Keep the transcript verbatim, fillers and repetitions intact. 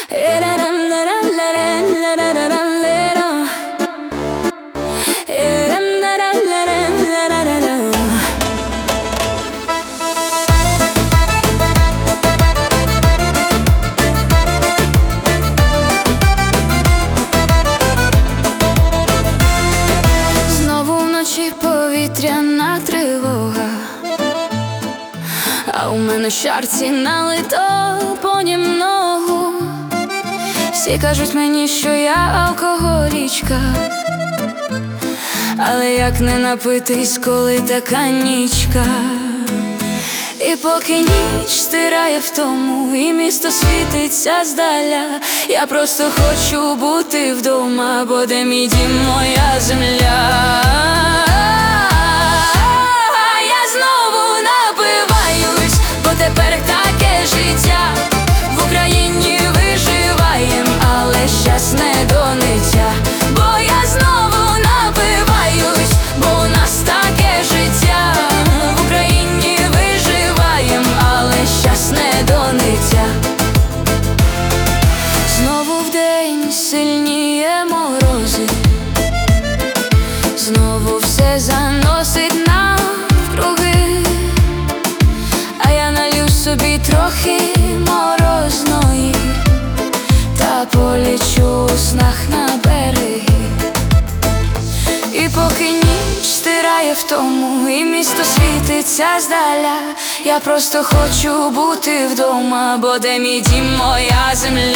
Знову вночі повітряна тривога, а у мене в чарці налито понімногу. Всі кажуть мені, що я алкоголічка, але як не напитись, коли така нічка. І поки ніч стирає втому і місто світиться здаля, я просто хочу бути вдома, бо де мій дім, моя земля. Я знову напиваюсь, бо тепер таке життя. В Україні виживаєм, але щас не до ниття. Бо я знову напиваюсь, бо у нас таке життя. В Україні виживаєм, але щас не до ниття. Знову вдень сильніє морози, знову все заносить навкруги, а я налью собі трохи морозної та полічу у снах на береги. І поки ніч стирає втому і місто світиться здаля, я просто хочу бути вдома, бо де мій дім, моя земля.